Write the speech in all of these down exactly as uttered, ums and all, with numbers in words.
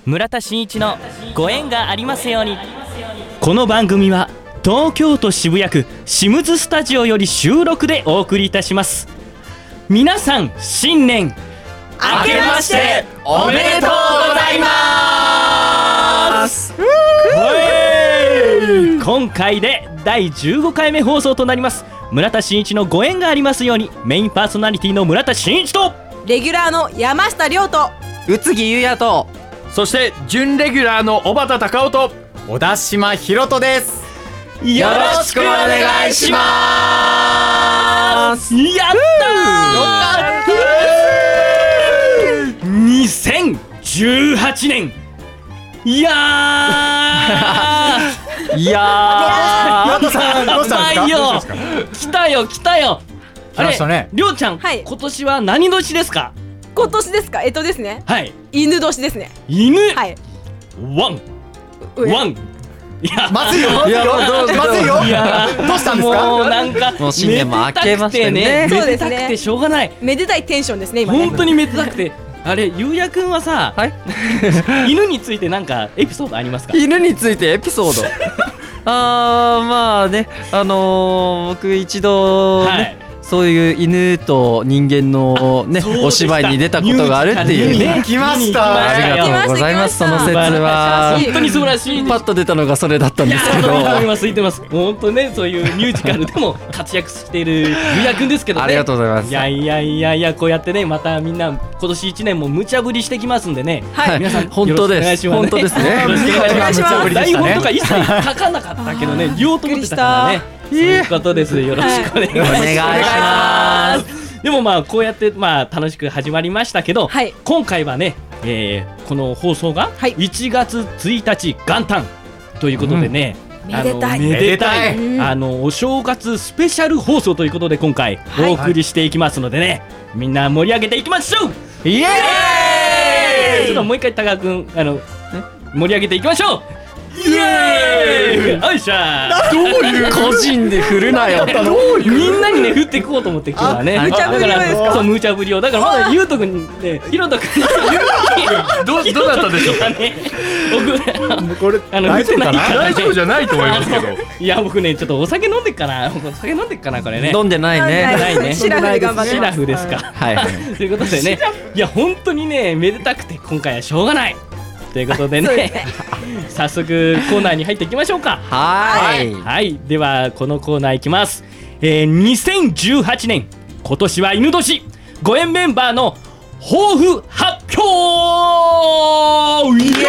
村田真一のご縁がありますように。この番組は東京都渋谷区シムズスタジオより収録でお送りいたします。皆さん新年明けましておめでとうございます。今回でだいじゅうごかいめ放送となります村田真一のご縁がありますように。メインパーソナリティの村田真一とレギュラーの山下亮と宇津木優也と、 そして準レギュラーの小畑隆夫と小田島博人です。 よろしくお願いします。やったーにせんじゅうはちねん。いやーいやーどうしたんですか？ よ来たよ来たよ。 来ましたね。 りょうちゃん、はい、今年は何年ですか？ 今年ですか？えっとですね、 はい、 犬年ですね。 犬、 はい、 ワンワン。いやまずいよまずいよまずいよ。いやどうしたんですか？ もうなんかもう新年も明けましてね。 めでたくてしょうがない。 めでたいテンションですね今ね。 本当にめでたくて。あれ、ゆうやくんはさ、はい、犬についてなんかエピソードありますか？ 犬についてエピソードあーまあね、あのー、僕一度、ね、はい、そういう犬と人間のねお芝居に出たことがあるっていうね。 来ました。 ありがとうございます。その説は本当に素晴らしい。 パッと出たのがそれだったんですけど。 いやー、今空いてます。本当ね、そういうミュージカルでも活躍しているゆうやくんですけどね。 ありがとうございます。 いやいやいやいや、こうやってね、またみんな今年一年も無茶ぶりしてきますんでね。 はい、 皆さん本当です。本当ですね。 よろしくお願いします。台本とか一切書かなかったけどね、言おうと思ってたからね。そういうことです。よろしくお願いします。でもまあこうやってまあ楽しく始まりましたけど、はい、今回はね、えー、この放送がいちがつついたち元旦ということでね、 うん、めでたいめでたい、うん、あのお正月スペシャル放送ということで今回お送りしていきますのでね、はい、みんな盛り上げていきましょう。イエーイ。ちょっともう一回高君あの盛り上げていきましょう。イエーイ。よいしょ。 どういう個人で振るなよ。 みんなにね振っていこうと思って今日はね。 無茶ぶりをですか？ そう、無茶ぶりをだからまだゆうとくんね、ひろとくんどうどうだったでしょうかね。僕これあの大丈夫かな？大丈夫じゃないと思いますけど。 いや僕ねちょっとお酒飲んでっかな。お酒飲んでっかなこれね。 飲んでないね。 ないね。 シラフで頑張ってます。 シラフですか。はい。ということでね、いや本当にねめでたくて今回はしょうがない。ということで ね, でね早速コーナーに入っていきましょうか。 はい、 はい、ではこのコーナーいきます、えー、にせんじゅうはちねん今年は犬年ご縁メンバーの抱負発表。イエ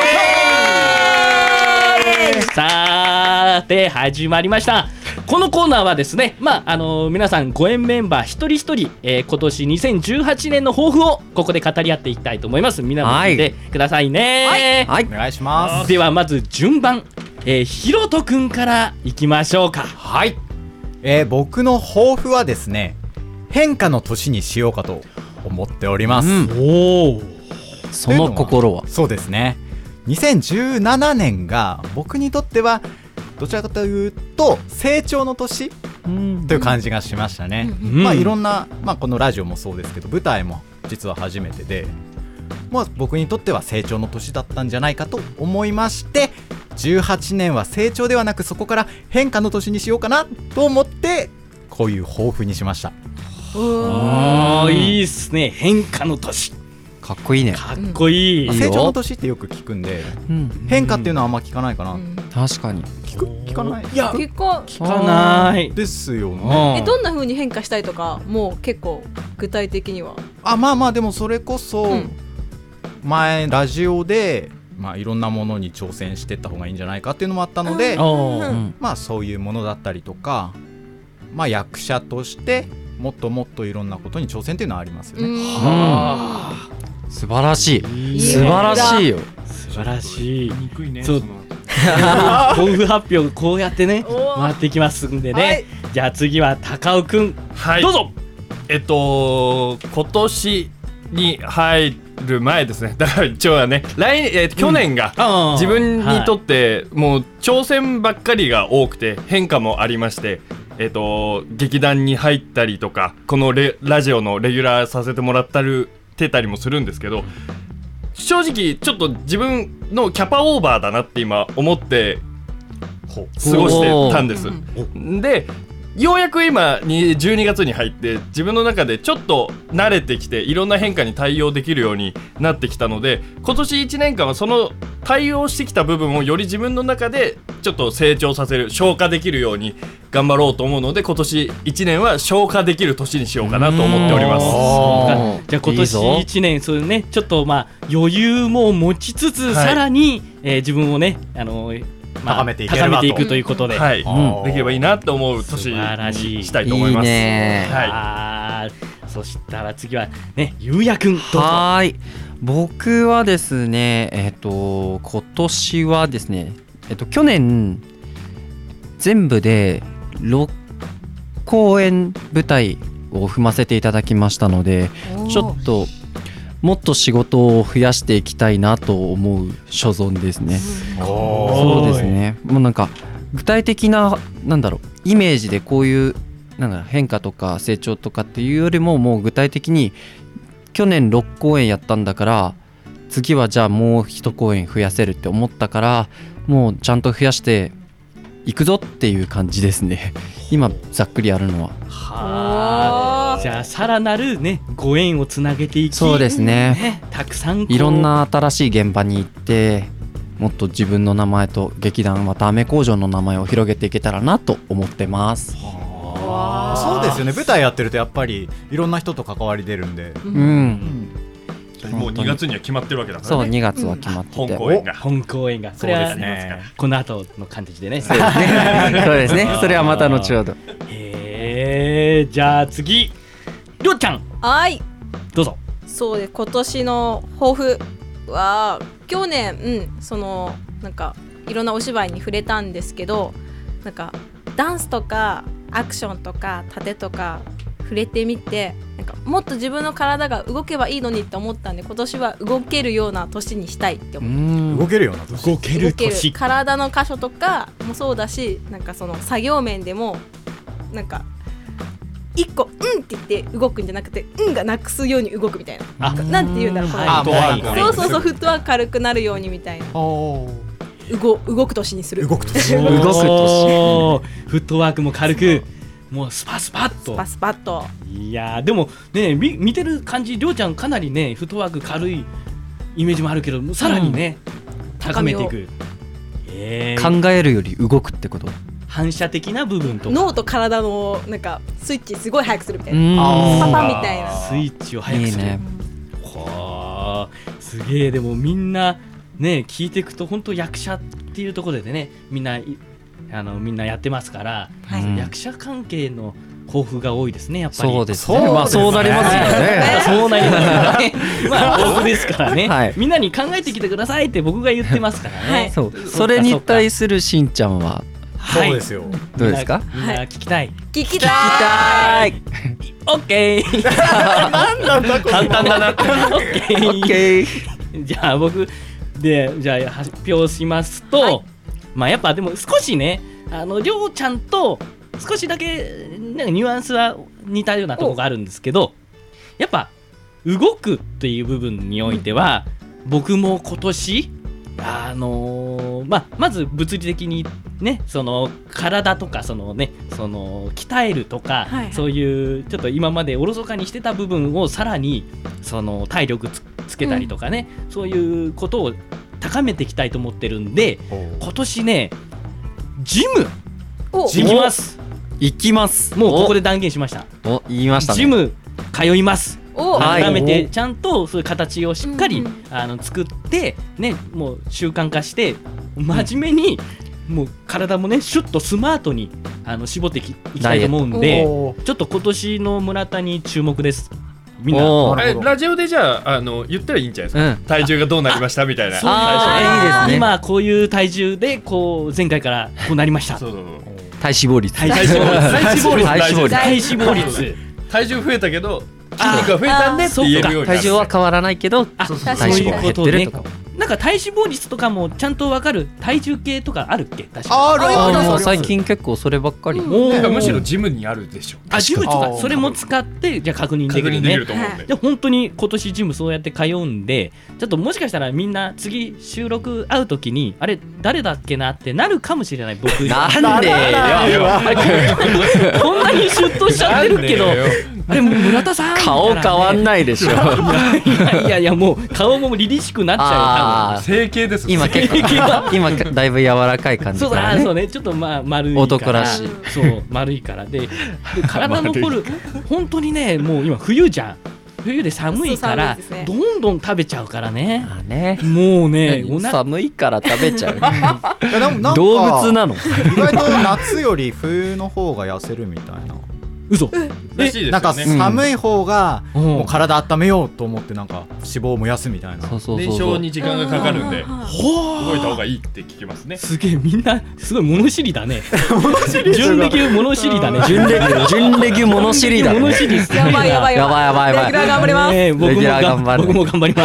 ーイ。さて始まりました。このコーナーはですね、まああのー、皆さんご縁メンバー一人一人、えー、今年にせんじゅうはちねんの抱負をここで語り合っていきたいと思います。みんなも聞いてくださいね。 はい、はい、 お願いします。 ではまず順番、えー、ひろとくんからいきましょうか。 はい、えー、僕の抱負はですね、変化の年にしようかと思っております、うん、 おお、その心は？ そうですね、にせんじゅうななねんが僕にとってはどちらかというと成長の年という感じがしましたね、うん、まあいろんな、まあ、このラジオもそうですけど舞台も実は初めてで、まあ、僕にとっては成長の年だったんじゃないかと思いまして、じゅうはちねんは成長ではなくそこから変化の年にしようかなと思ってこういう抱負にしました。 あー、いいっすね。変化の年かっこいいね。 かっこいい、 まあ、成長の年ってよく聞くんで、うん、変化っていうのはあんま聞かないかな、うん、 確かに聞く聞かない。 いや聞か聞かないですよね。 えどんな風に変化したいとかもう結構具体的には？あまあまあでもそれこそ、うん、前ラジオで、まあ、いろんなものに挑戦していった方がいいんじゃないかっていうのもあったので、うん、まあそういうものだったりとか、まあ役者としてもっともっといろんなことに挑戦っていうのはありますよね。 はあ、素晴らしい、いい素晴らしいよ。 素晴らしい。 憎いね。 そう。抱負発表こうやってね回ってきますんでね、はい、じゃあ次は高尾くん、はい、どうぞ。 えっと今年に入る前ですね。だから一応はね来年、えー、去年が自分にとってもう挑戦ばっかりが多くて変化もありまして、えー、と劇団に入ったりとかこのレラジオのレギュラーさせてもらったりてたりもするんですけど、 正直ちょっと自分のキャパオーバーだなって今思って過ごしてたんです。でようやく今にじゅうにがつに入って自分の中でちょっと慣れてきていろんな変化に対応できるようになってきたので、今年いちねんかんはその対応してきた部分をより自分の中でちょっと成長させる、消化できるように頑張ろうと思うので、今年いちねんは消化できる年にしようかなと思っております。 じゃあ今年いちねんそういうねちょっとまあ余裕も持ちつつ、はい、さらに、えー、自分をねあのーまあ、高めていければと、高めていくということで、 はい、うん、できればいいなと思う年にしたいと思います。 いいね、 はい、そしたら次はねゆうやくんどうぞ。 はい、僕はですねえっ、ー、と今年はですねえっ、ー、と去年全部でろっこうえん舞台を踏ませていただきましたので、ちょっともっと仕事を増やしていきたいなと思う所存ですね。そうですね。もうなんか具体的ななんだろうイメージでこういうなんだ変化とか成長とかっていうよりも、もう具体的に去年ろっこうえんやったんだから次はじゃあもういちこうえん増やせるって思ったから、もうちゃんと増やしていくぞっていう感じですね。今ざっくりやるのは。 はあ、じゃあさらなるねご縁をつなげていき、 そうですね、 ねたくさんいろんな新しい現場に行ってもっと自分の名前と劇団わたあめ工場の名前を広げていけたらなと思ってます。 そうですよね。舞台やってるとやっぱりいろんな人と関わり出るんで、 うん、うんもうにがつには決まってるわけだからね。 そうにがつは決まってて、 本公演が本公演がそれはねこの後の感じでね。 そうですねそうですねそれはまた後ほど。 へー、じゃあ次りょうちゃん、 はいどうぞ。 そうで今年の抱負は去年、うん、そのなんかいろんなお芝居に触れたんですけど、なんかダンスとかアクションとか盾とか触れてみて、なんかもっと自分の体が動けばいいのにって思ったんで、今年は動けるような年にしたいって思って。 動けるような年。 動ける年。 体の箇所とかもそうだし、なんかその作業面でもなんか一個うんって言って動くんじゃなくて、うんがなくすように動くみたいな。なんて言うんだろう、これ。そうそうそう、フットワーク軽くなるようにみたいな。動, 動く年にする。 動く年。 動く年。フットワークも軽く。もうスパスパッとスパスパッと。 いやでもね見見てる感じりょうちゃんかなりねフットワーク軽いイメージもあるけど、さらにね、うん、高めていく、 えー、考えるより動くってこと。 反射的な部分とか脳と体のなんかスイッチすごい速くするみたいな、パパみたいなスイッチを速くする。いいね。はあ、すげえ。でもみんなね聞いていくと本当役者っていうところでねみんなあのみんなやってますから、はい、役者関係の抱負が多いですね、やっぱり。 そうですね。まあそうなりますよね。 そうなりますね。まあ抱負ですからね、はい。みんなに考えてきてくださいって僕が言ってますからね。はい、 そう。それに対するしんちゃんは、 はい、そうですよ。 どうですか？ みんな聞きたい。 聞きたい。 オッケー。 なんなんだこれ。 簡単だな。オッケー。オッケー。じゃあ僕でじゃあ発表しますと。はい、まあやっぱでも少しねあのりょうちゃんと少しだけなんかニュアンスは似たようなところがあるんですけど、やっぱ動くっていう部分においては僕も今年あのー、まあまず物理的にねその体とかそのねその鍛えるとか、はいはい、そういうちょっと今までおろそかにしてた部分をさらにその体力 つ, つけたりとかね、うん、そういうことを高めていきたいと思ってるんで、今年ねジム行きます。 行きます。 もうここで断言しました。 お言いましたね。 ジム通います。改めてちゃんとそういう形をしっかり、うんうん、あの作ってねもう習慣化して真面目に、うん、もう体もねシュッとスマートにあの絞っていきたいと思うんで、ちょっと今年の村田に注目です。みんなえラジオでじゃあ、あの言ったらいいんじゃないですか、うん、体重がどうなりましたみたいな。 そういいですね。今こういう体重でこう前回からこうなりました。そうそうそう体脂肪率体脂肪率体脂肪率体脂肪率体重増えたけど筋肉が増えたんでって言えるようになる。 体重は変わらないけど体脂肪が減ってるとか、 なんか体脂肪率とかもちゃんと分かる体重計とかあるっけ？確かあるあるある。 最近結構そればっかり。 なんかむしろジムにあるでしょ。 あ、ジムとかそれも使ってじゃあ確認できるね。 確認できると思うんで。 で本当に今年ジムそうやって通うんで、ちょっともしかしたらみんな次収録会うときにあれ誰だっけなってなるかもしれない。僕なんでよ。 こんなにシュッとしちゃってるけど、あれ村田さん顔変わんないでしょ。 いやいやいやもう顔も凛々しくなっちゃうよ。 整形です。 今結構今だいぶ柔らかい感じそうからね。 だそうね、ちょっとまあ丸いから男らしい。 そう丸いからで、で体の凝る本当にね、もう今冬じゃん。冬で寒いからどんどん食べちゃうからね。 あね。 もうね、 寒いから食べちゃう。 なん動物なの。 意外と夏より冬の方が痩せるみたいな。 嘘。 なんか寒い方がもう体温めようと思ってなんか脂肪を燃やすみたいな。 燃焼に時間がかかるんで動いた方がいいって聞きますね。 すげえ、みんなすごい物知りだね。準レギュ物知りだね。 準レギュ準レギュ物知りだね。 物知り。 やばいやばいやばいやばいやばい。 レギュラー頑張ります。 ね、僕も頑張る。僕も頑張ります。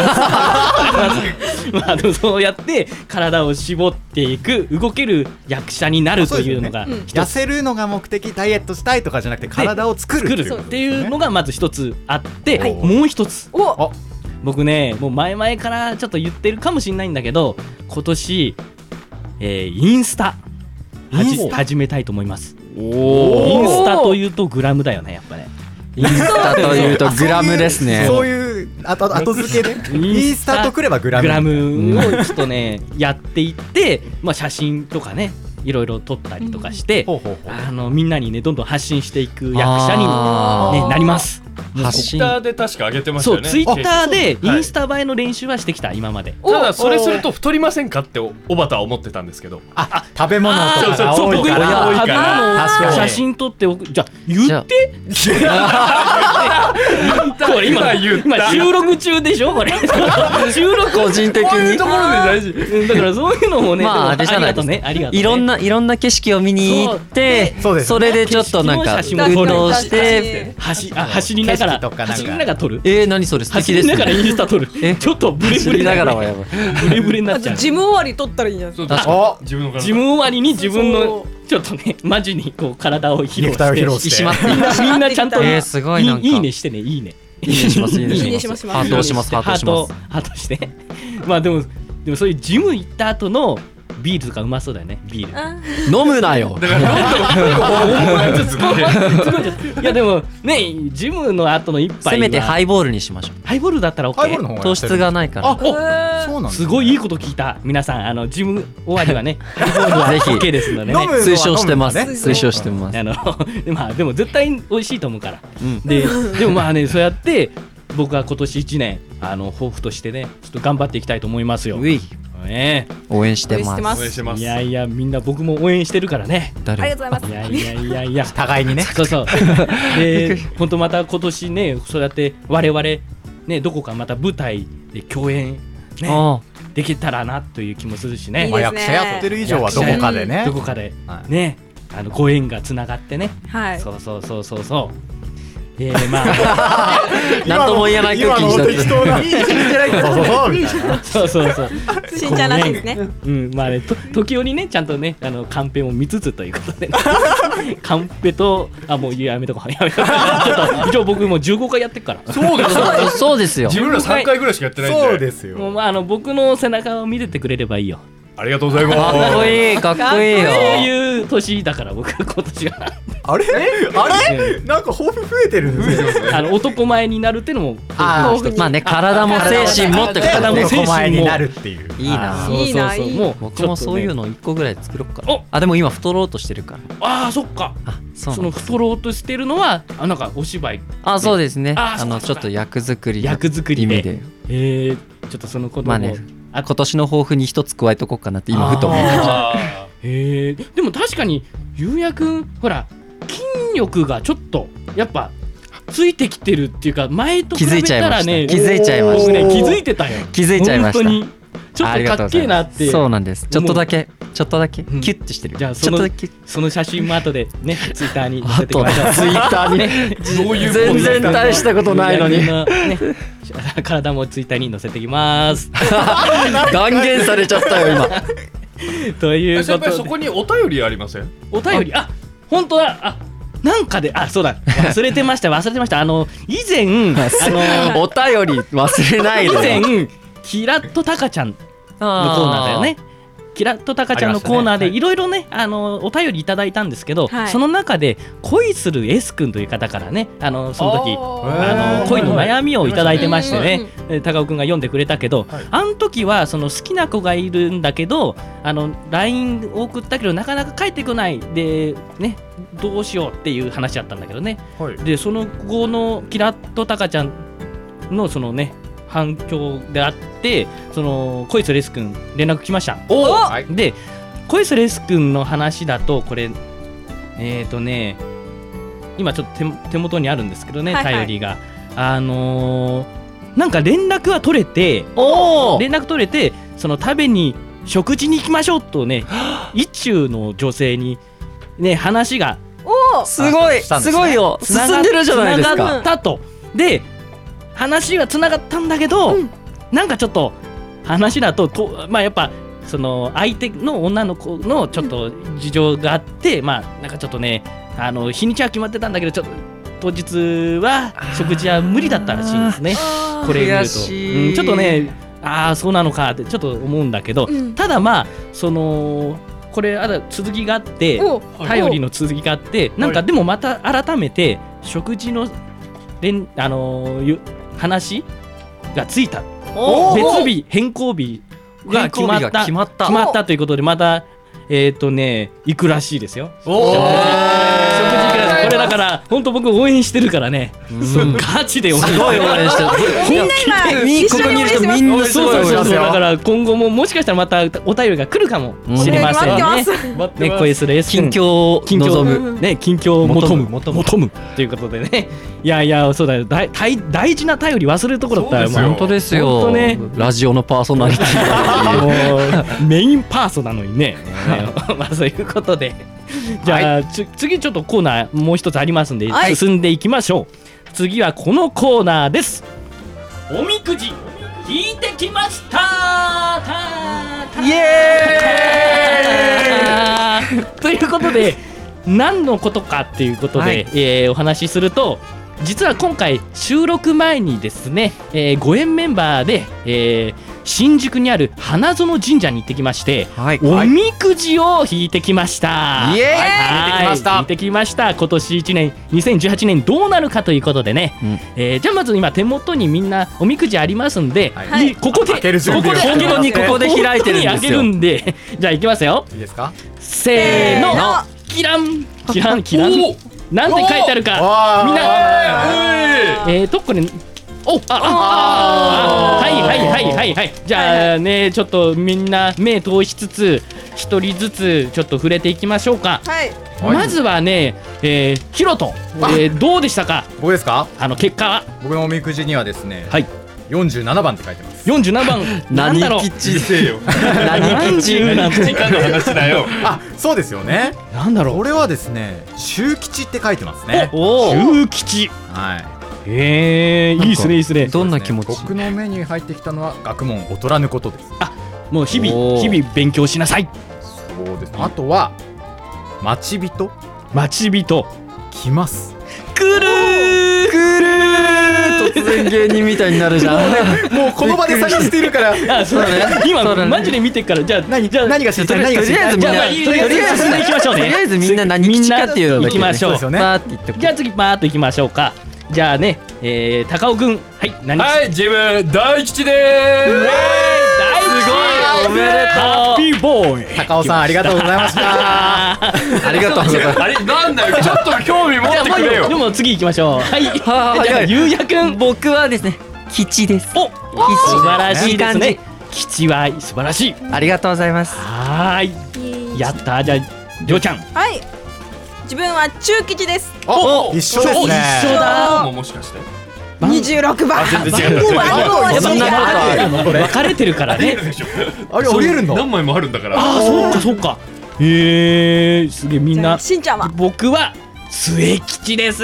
まあでもそうやって体を絞っていく、動ける役者になるというのが、 痩せるのが目的、ダイエットしたいとかじゃなくて体を作るっていうのがまず一つあって、もう一つ。僕ね、もう前々からちょっと言ってるかもしれないんだけど、今年、えー、インスタ始めたいと思います。インスタというとグラムだよね、やっぱね。 インスタというとグラムですね。 そういう後付けでインスタとくればグラム。 グラムをちょっとねやっていって、まあ写真とかねいろいろ撮ったりとかして、あのみんなにねどんどん発信していく役者に、ね、なります。 発信。ツイッターで確か上げてましたよね。 そう、ツイッターでインスタ映えの練習はしてきた今まで。 ただそれすると太りませんかっておばたは思ってたんですけど。 あ、食べ物とかが多いから。 食べ物写真撮っておく。じゃあ言って。これ今今収録中でしょこれ。収録個人的に。 こういうところで大事。 だからそういうのもね。 まああれじゃないですね。いろんないろんな景色を見に行って、それでちょっとなんか運動して走あ走りながら走りながら撮る。 えー何それ素敵ですね。 走りながらインスタ撮る。ちょっとブレブレながらはやばい。 ブレブレになっちゃう。 ジム終わり撮ったらいいんじゃないですか。ジム終わりに自分のちょっとねマジにこう体を披露してみんなちゃんといいねしてねいいね。 いいねしますいいねします。ハートしますハートします。 ハートして。まあでもでもそういうジム行った後のビールとかうまそうだよね。ビール飲むなよ。 いやでもねジムの後の一杯せめてハイボールにしましょう。 ハイボールだったら OK。 糖質がないから。 あ、そうなんすごいいいこと聞いた。皆さんあのジム終わりはねハイボールはぜひ OK ですのでね。 推奨してます。推奨してます。 あのまあでも絶対美味しいと思うから。ででもまあねそうやって僕は今年いちねんあの抱負としてねちょっと頑張っていきたいと思いますよ。ね、 応援してます。 応援してます。 いやいやみんな僕も応援してるからね。 ありがとうございます。 いやいやいやいや互いにね。 そうそう。で本当また今年ねそうやって我々ねどこかまた舞台で共演ねできたらなという気もするしね。 まあ役者やってる以上はどこかでね。 どこかでねあのご縁がつながってね。 はい。 そうそうそうそうそう。えー、まあなんとも言えない空気にしちゃって。 そうそうそう。 しんちゃんらしいですね。 うん、まあね、と時折ね、ちゃんとね、あのカンペも見つつということで、ね、カンペとあもうやめとこうやめとこう。ちょっと一応僕もじゅうごかいやってるから。 そうですよ。 そうですよ。 自分らさんかいぐらいしかやってないんで。 そうですよ。 もうまああの僕の背中を見ててくれればいいよ。 ありがとうございます。 かっこいいかっこいいよ。 そういう年だから僕今年は。 あれあれなんか抱負増えてるんですよ。 あの男前になるっていうのもあまあね体も精神もって体も精神も前になるっていう。 いいな。 いいな。 もう僕もそういうのいっこぐらい作ろうか。あでも今太ろうとしてるから。 ああそっか。その太ろうとしてるのはあなんかお芝居。 あそうですね。あのちょっと役作り役作りで。 ええちょっとそのことも。今年の抱負に一つ加えとこうかなって今ふと思いました。 へえでも確かにゆうやくんほら筋力がちょっとやっぱついてきてるっていうか前と比べたらね気づいちゃいました。 ね気づいてたよ。 気づいちゃいました。 本当にちょっとかっけえなってそうなんです。ちょっとだけちょっとだけキうんュッてしてる。 じゃあそのちょっとだけその写真も後でねツイッターに載せあとてきましょう。 ツイッターにねどういう全然大したことないのにね体もツイッターに載せてきます断言されちゃったよ今。 というこ先輩とでそこにお便りありません？ お便りあ本当だあなんかであそうだ忘れてました忘れてましたあの以前あのお便り忘れない以で。 前キラッとタカちゃんのコーナーだよね。キラッとタカちゃんのコーナーでいろいろねあのお便りいただいたんですけど、 はいその中で恋する S 君という方からねあのその時あの恋の悩みをいただいてましてね、え高尾くんが読んでくれたけど、 はいあの時はその好きな子がいるんだけどあの ライン を送ったけどなかなか返ってこないでねどうしようっていう話だったんだけどね。 はい。 でその後のキラッとタカちゃんのそのね反響であってその恋する S 君連絡来ました。 おはい。 で恋する S 君の話だとこれえっ、ー、とね今ちょっと 手, 手元にあるんですけどね、 はいはい頼りがあのー、なんか連絡は取れてお連絡取れてその食べに食事に行きましょうとね一中の女性にね話がおすごいしたんですねすごいよつなが進んでるじゃないですつながか。 ったとで話がつながったんだけど、 うんなんかちょっと話だととまあやっぱその相手の女の子のちょっと事情があって、まあなんかちょっとねあの日にちは決まってたんだけどちょっと当日は食事は無理だったらしいんですね。これ見ると、 悔しいうん、ちょっとねああそうなのかってちょっと思うんだけど、 うんただまあそのこれある続きがあってお頼りの続きがあってなんかでもまた改めて食事の連あのーゆ話がついたお別日変更日が決まった決まった決まったということでまたえっ、ー、とね行くらしいですよ。 お食事行くらしいこれだから本当僕応援してるからね、そうガチで応援すごい応援してる。 みんな今み一緒に応援してますみんなすそうそうそうごい応援してるそうだから今後ももしかしたらまたお便りが来るかもしれません待ってますね。ね恋する S 近況を近況望む。 むね近況を求む求む求むということでねいやいやそうだよ大大大事な頼り忘れるところだったよ。 そうですよもう本当ですよ。 本当ねラジオのパーソナリティもうメインパーソなのにねまあそういうことでじゃあ、つ次ちょっとコーナーもう一つありますんで、 はい進んでいきましょう。次はこのコーナーです。おみくじ引いてきましたイエーイということで何のことかっていうことで、 はいえーお話しすると実は今回収録前にですね、えー、ご縁メンバーで、えー、新宿にある花園神社に行ってきまして、 はいおみくじを引いてきました。 イエーイはい引いてきました引いてきました今年いちねんにせんじゅうはちねんどうなるかということでね、 うんえーじゃあまず今手元にみんなおみくじありますんで、 はいいここで開ける準ここで備を開ける本当にここで開いてるんですよ本当に開けるんでじゃあいきますよいいですか？ せーのせーのキランキランキランおなんて書いてあるかわーみんなええーとこれおあああはいはいはいはいはいじゃあねちょっとみんな目通しつつ一人ずつちょっと触れていきましょうか。 はいまずはね、えー、ヒロト、えー、どうでしたか僕ですか？ あの結果は。 僕のおみくじにはですね、 はいよんじゅうななばんって書いてます。 よんじゅうななばんなんだろう何吉せえよ何吉何なん時間の話だよあ、そうですよね。 なんだろうこれはですね、周吉って書いてますね。 お中吉はい。 えー、いいっすねいいっすね。 どんな気持ち？ 僕の目に入ってきたのは学問劣らぬことです。 もう日々 おー日々勉強しなさい。 そうですね。あとは待ち人待ち人来ます。 くるーくる突然芸人みたいになるじゃん。 もうこの場で探しているから。 ーあそうだね今そうだねマジで見てっからじゃあ何じゃあ何が知りたい？ とり何が知りたい？ あえずみんなじゃあまあいいとりあえず進んでいきましょうねとりあえずみんな何吉かっていうのだけみんな行きましょうそうですよねパーって言っておくじゃあ次バーっといきましょうか。じゃあね、えー、高尾くんはい何吉はい自分大吉でーす大吉おめでとうハッピーボーイ高尾さんありがとうございました。 ありがとうございます。 あれなんだよちょっと興味持ってくれよでも次行きましょう。はい。じはあゃあはいゆうやくん。 僕はですね吉です。 お、素晴らしいですねいい。 吉は素晴らしい。 ありがとうございます。 はーい。やったーじゃありょうちゃん。 はい自分は中吉です。 お一緒ですね。 一緒だ。 もうもしかして二じゅうろくばん。 全然違う。 番号はそんなこと分かれてるからね。 あれありえるんだ。 何枚もあるんだから。 ああ、そうかそうか。へえ、すげえみんな。 しんちゃんは僕は末吉です。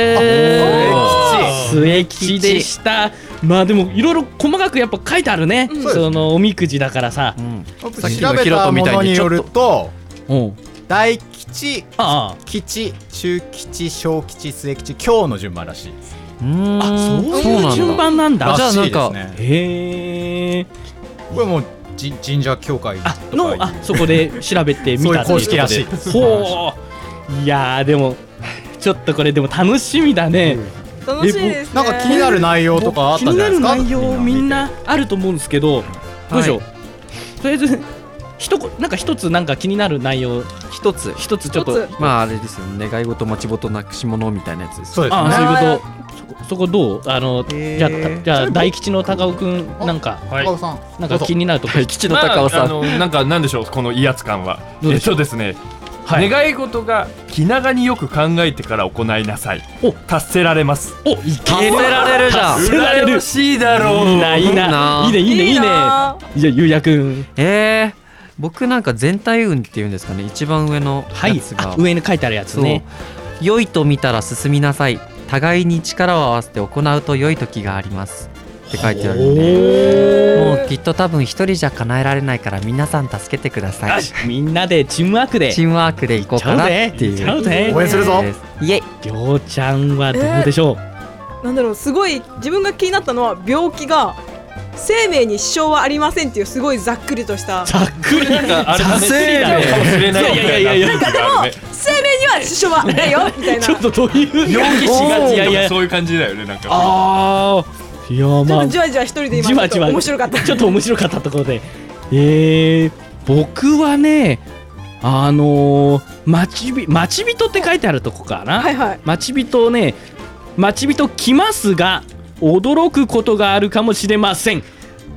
末末吉でした。まあでもいろいろ細かくやっぱ書いてあるね。そのおみくじだからさ。 調べたものによると、大吉、 ああ、 吉、中吉、小吉、末吉、今日の順番らしいです。 あ、そういう順番なんだ。 じゃあなんか、 へえ。 これもう神社協会の、あ、そこで調べてみた公式らしいです。 ほう。いやーでもちょっとこれでも楽しみだね。 楽しいですね。 なんか気になる内容とかあったんじゃないですか。 気になる内容みんなあると思うんですけど、どうしよう。とりあえず一こなんか一つなんか気になる内容一つ一つちょっと、 まああれですよね、願い事待ち事なくし物みたいなやつです。 そうですね。 あ、そういうこと。そこどう、あの、じゃあじゃあ大吉の高尾くんなんか高尾さんなんか気になるとこ。 大吉の高尾さん、 あのなんかなんでしょう、この威圧感は。えっとですね、願い事が気長によく考えてから行いなさい。お、達せられます。 お、 達せられるじゃん。 羨ましいだろう。 いいな、いいな、いいね、いいね、いいね。じゃあゆうやくん。 えー僕なんか全体運っていうんですかね、一番上のやつが、 上に書いてあるやつね。 良いと見たら進みなさい、互いに力を合わせて行うと良い時がありますって書いてあるんで、もうきっと多分一人じゃ叶えられないから皆さん助けてください。 みんなでチームワークでチームワークでいこうかなっていう。 応援するぞ。 イエイ。 りょうちゃんはどうでしょう。なんだろう、すごい自分が気になったのは、病気が生命に支障はありませんっていうすごいざっくりとしたざっくりなんかあれだね、生命かもしれない。 いやいやいやいや、 なんかでも生命には支障はないよみたいな。 ちょっとどういう病気しがちとかそういう感じだよね、なんか。 ああ、いやまあじわじわ一人で今ちょっと面白かった。 ちょっと面白かったところで、えー、僕はね、あのー、待ちび待ち人って書いてあるとこかな。 はいはい。 待ち人ね、待ち人来ますが驚くことがあるかもしれません。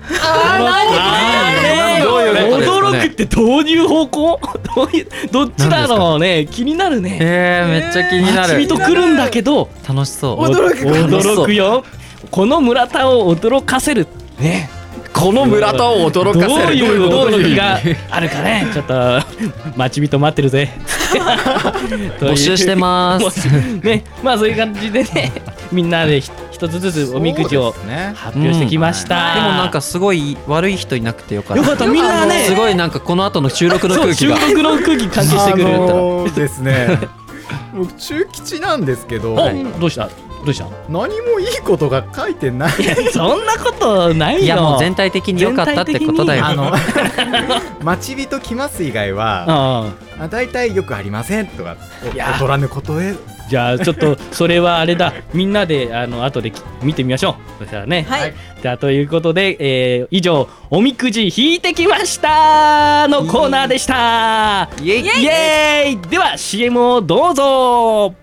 あー、どういうことですかね。 驚くってどういう方向？どういうどっちだろうね。気になるね。 えー、めっちゃ気になる。 待ち人来るんだけど楽しそう。 驚く驚くよ。この村田を驚かせるね。 この村田を驚かせる。 どういう驚きがあるかね。ちょっと待ち人待ってるぜ。 募集してますね。まあそういう感じでね、みんなで一つずつおみくじを発表してきました。 でもなんかすごい悪い人いなくてよかった。 よかった。みんなね、 すごいなんかこの後の収録の空気が収録の空気関係してくる。 あのーですね。僕中吉なんですけど、 どうしたどうした何もいいことが書いてない。 そんなことないよ。 いやもう全体的に良かったってことだよ。 あの待ち人来ます以外はだいたいよくありませんとか劣らぬことへ。 じゃあちょっとそれはあれだ、みんなであの後で見てみましょう。そしたらね、 はい、 じゃあということで、えー、以上おみくじ引いてきましたのコーナーでした。イエイイエイ。では シーエム をどうぞ。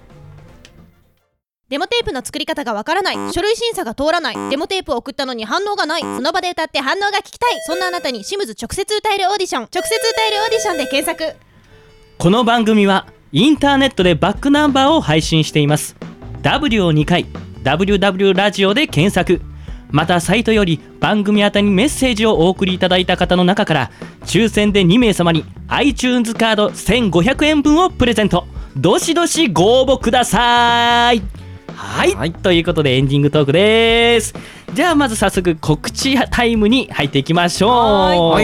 デモテープの作り方がわからない、書類審査が通らない、デモテープを送ったのに反応がない、その場で歌って反応が聞きたい、そんなあなたにシムズ直接歌えるオーディション、直接歌えるオーディションで検索。 この番組はインターネットでバックナンバーを配信しています。 ダブリュー をにかい ダブリューダブリュー ラジオで検索。またサイトより番組宛にメッセージをお送りいただいた方の中から抽選でにめいさまに iTunes カードせんごひゃくえんぶんをプレゼント。どしどしご応募ください。はい、はい、ということでエンディングトークです。じゃあまず早速告知タイムに入っていきましょう。はい、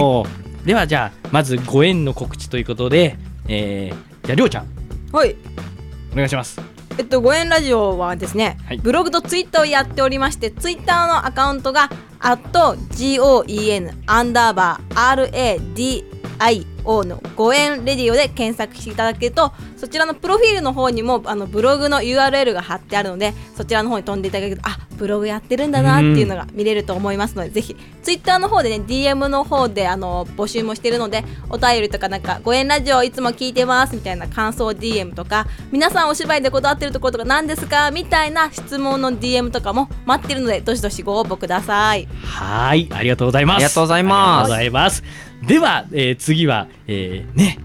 ではじゃあまずご縁の告知ということで、えー、じゃありょうちゃん、 はい、 お願いします。 えっとご縁ラジオはですね、はい、ブログとツイッターをやっておりまして、ツイッターのアカウントがアット ジーオーイーエヌ アンダーバー アールエーディーアイオー のご縁レディオで検索していただけると、そちらのプロフィールの方にもあのブログの ユーアールエル が貼ってあるので、そちらの方に飛んでいただけると、あ、ブログやってるんだなっていうのが見れると思いますので、ぜひツイッターの方でね ディーエム の方であの募集もしてるので、お便りとかなんかご縁ラジオいつも聞いてますみたいな感想 ディーエム とか、皆さんお芝居でこだわってるところとか何ですかみたいな質問の ディーエム とかも待ってるので、どしどしご応募ください。 はい、ありがとうございます。 ありがとうございます。 ありがとうございます。では、えー、次は、えー、ね、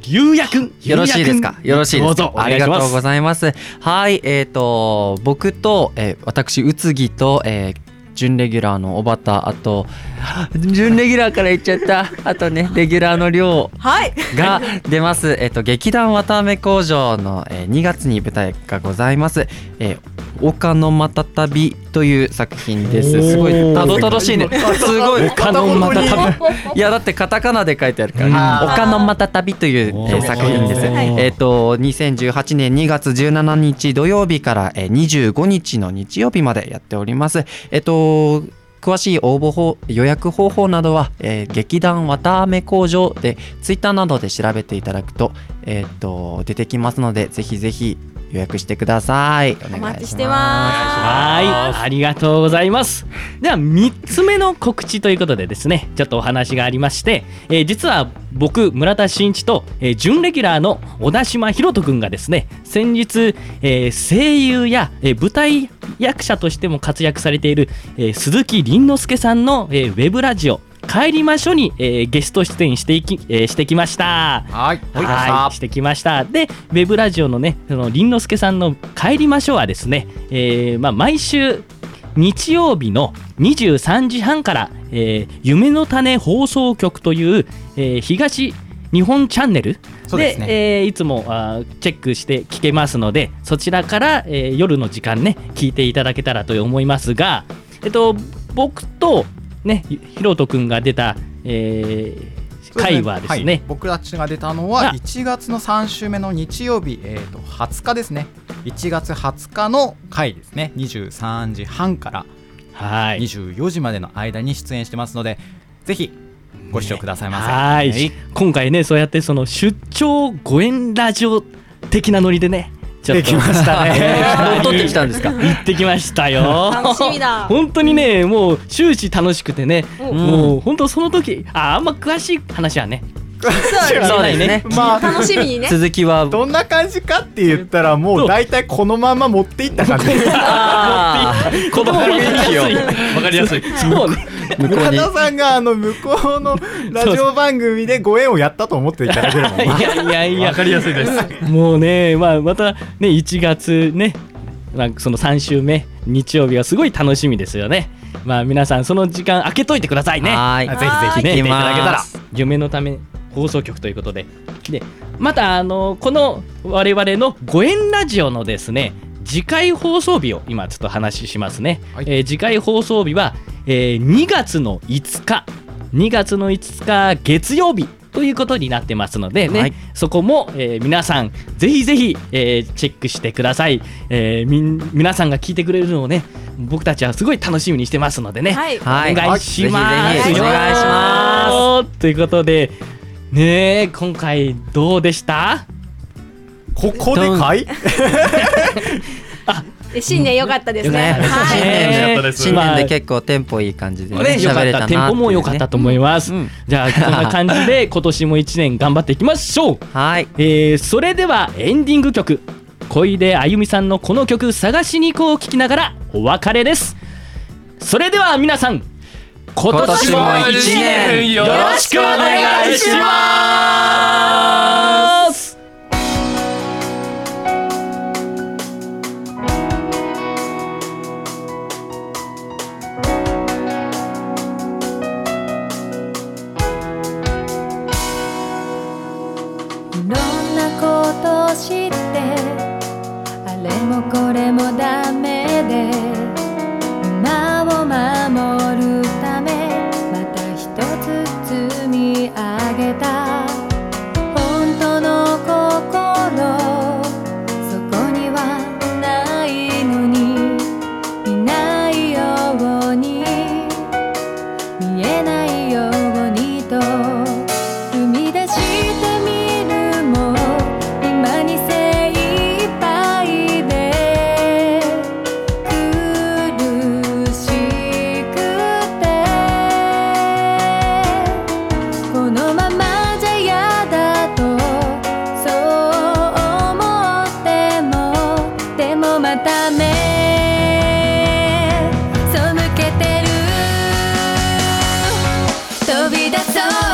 ゆうやくん、 よろしいですか。よろしいですか。 どうぞおあ願いします。 りがとうございます。はい、えっ、ー、と僕と、えー、私宇津木と、えー、準レギュラーの小畑、あと準レギュラーから言っちゃった、あとねレギュラーの亮が出ます。えっ、ー、と劇団わたあめ工場の、えー、にがつに舞台がございます。えー丘のまたたびという作品です。すごいたどたどしいね。すごい丘のまたたび。 いやだってカタカナで書いてあるから。丘のまたたびという、えー、作品です。えっ、ー、とにせんじゅうはちねんにがつじゅうしちにち土曜日から、えー、にじゅうごにちの日曜日までやっております。えっ、ー、と詳しい応募法予約方法などは、えー、劇団わたあめ工場でツイッターなどで調べていただくと、えー、と出てきますので、ぜひぜひ予約してください。お願いします。 お待ちしてます。 はい、ありがとうございます。ではみっつめの告知ということでですね、ちょっとお話がありまして、えー、実は僕村田真一と、えー、準レギュラーの小田島ひろとくんがですね、先日、えー、声優や、えー、舞台役者としても活躍されている、えー、鈴木凛之介さんの、えー、ウェブラジオ帰りましょに、えー、ゲスト出演していき、えー、してきました。 はい、 はい、してきました。で、ウェブラジオのね、その凛之介さんの帰りましょはですね、えー、まあ毎週日曜日のにじゅうさんじはんから、えー、夢の種放送局という、えー、東日本チャンネルで、 でねえー、いつもあチェックして聞けますので、そちらから、えー、夜の時間ね聞いていただけたらと思いますが、えっと僕とね、ひろとくんが出た、えー、回はですね、はい、 僕たちが出たのはいちがつのさん週目の日曜日、えー、とはつかですね。いちがつはつかの回ですね。にじゅうさんじはんからにじゅうよじまでの間に出演してますので、ぜひご視聴くださいませ。 ね、はい、はい、今回ねそうやってその出張ご縁ラジオ的なノリでねちょっとできましたね。 撮ってきたんですか。 行ってきましたよ。 楽しみだ。 本当にね、もう終始楽しくてね、うん、もう本当その時ああんま詳しい話はね。 そうですね。 まあ楽しみにね。 続きはどんな感じかって言ったらもう大体このまま持っていった感じ。 子供も分かりやすい。分かりやすい。そうね。 村田さんがあの向こうのラジオ番組でご縁をやったと思っていただければ。 いやいやいや分かりやすいです。 もうね、まあまたねいちがつね、なんかそのさん週目日曜日はすごい楽しみですよね。まあ皆さんその時間空けといてくださいね。 はい。 ぜひぜひね聞いていただけたら。 夢のため放送局ということで、でまたあのこの我々のご縁ラジオのですね次回放送日を今ちょっと話しますね。はい、えー、次回放送日は、えー、にがつのいつかにがつのいつか月曜日ということになってますのでね、はい、そこも、えー、皆さんぜひぜひ、えー、チェックしてください。えー、み皆さんが聞いてくれるのをね僕たちはすごい楽しみにしてますのでね、はい、お願いします。 ぜひぜひお願いします。 ということでねえ今回どうでした？ ここでかい？ あ新年良かったですね。 新年で新年で結構テンポいい感じでね良かった。テンポも良かったと思います。じゃあこんな感じで今年もいちねん頑張っていきましょう。 はい。 えー、それではエンディング曲小出あゆみさんのこの曲探しに行こうを聴きながらお別れです。それでは皆さん今年もいちねんよろしくお願いします。 いろんなことを知ってあれもこれもダメで今を守るためまた一つ積み上げた本当の心そこにはないのにいないように見えないようにと踏み出してみるも今に精一杯で苦しくてこのままじゃ嫌だとそう思ってもでもまた目背けてる飛び出そう